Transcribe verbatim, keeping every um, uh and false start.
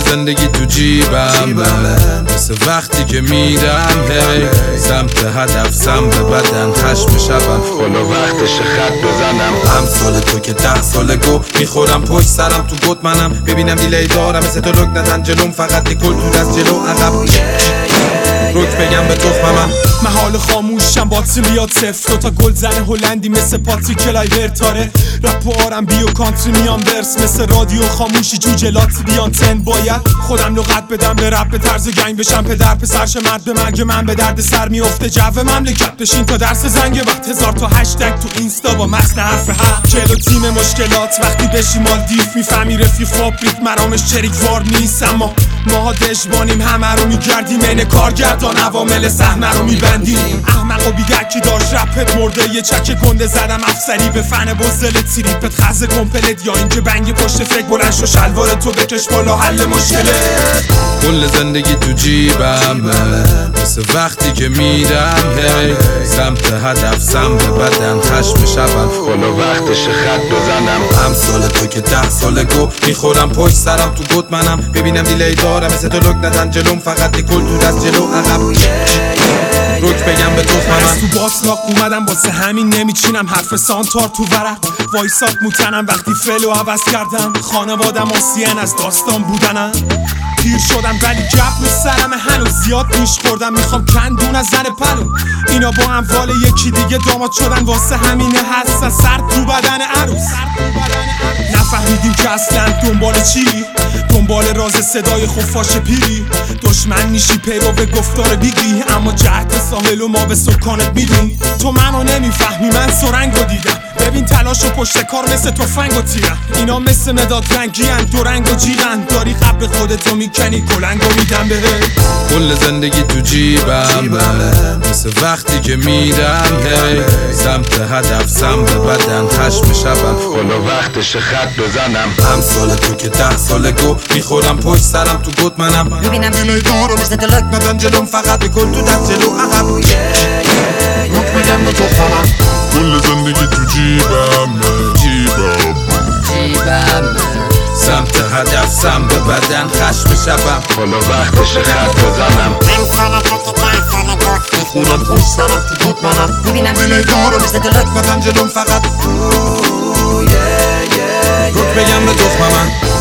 زندگی تو جیبم، مثل وقتی که میرم هی سمت هدف، سمت بدن، خشم شبم حالا وقتش خط بزنم. امثال تو که ده ساله گو میخورم پشت سرم تو گوت منم، ببینم دیلی دارم مثل تو لک ندن جلوم، فقط نیکل تو دست جلو عقب روک بگم به تخمم. محال خاموشم باتری بیاد صفر، دوتا گل زن هلندی مثل پاتریک کلایورتاره. رپ و آرم بی و کانتری میان ورس، مثل رادیو خاموشی جوجلاتی بیان تن. باید خودم لغت بدم به رپ، به طرز گنگ بشم پدر پسرش مرد به مرگ من به درد سر میفته. جو مملکت بشین تا درس زنگ وقت، هزار تا هشتگ تو اینستا با متن حرف حق. چلو تیم مشکلات وقتی بشی مالدیف، میفهمی رفیق فابریک مرامش چریک وار نیست. اما ماها دژبانیم همه رو میگردیم، این کارگردان عوامل صحنه رو میبندیم. احمق و بیدکی داشت رپت مرده، یه چک گنده زدم افسری به فن بزدل تریپت خزه کمپلت، یا اینکه بنگ پشت فکر بلند شو شلوار تو بکش بالا حل مشکله. کل زندگی تو جیبم، مثل وقتی که میرم هی سمت هدف، سمت بدن، خشم شبم حالا وقتش خط بزنم. امثال تو که ده ساله گو میخورم پشت سرم تو گوت منم، ببینم دیلی دارم مثل تو لک ندن جلوم، فقط نیکل تو دست جلو عقب روک بگم به تخمم. از تو باطلاق اومدم واسه همین نمیچینم حرف سانتار تو ورق، وایسات موتنم وقتی فلو عوض کردم. خانوادم آسین از داستان بودنم، پیر شدم ولی گپ رو سرم هنوز زیاد پیش خوردم. میخوام کندون از زن پلو، اینا با اموال یکی دیگه داماد شدن، واسه همینه هستن سرد تو بدن عروس. نفهمیدیم که اصلا دنبال چی، دنبال راز صدای خفاش پیری. دشمن میشی پیرو به گفتار بیگی، اما جهت ساحل و ما به سکانت میدونی. تو منو نمیفهمی من سرنگو دیدم، ببین تلاش و پشت کار مثل تفنگ و تیرم. اینا مثل مداد رنگی هن، دو رنگ و جیغن، داری قبل خودتو میکنی کلنگو میدم به کل زندگی تو جیبم، مثل وقتی که میرم هی سمت هدف، سمت بدن، خشم شبم حالا وقتش خط بزنم. امثال تو که ده ساله گو میخورم پشت سرم تو گوت منم، ببینم دیلی دارم مثل تو لک ندن جلوم، فقط بکن تو دست جلو عقب روک بگم به تخمم. کل زندگی تو جیبم، جیبم جیبم سمت هدف، سمت بدن، خشم شبم حالا وقتش خط بزنم. امثال تو که ده ساله گو میخورم پشت سرم تو گوت منم، ببینم دیلی دارم مثل تو لک ندن جلوم، فقط روک بگم به تخمم.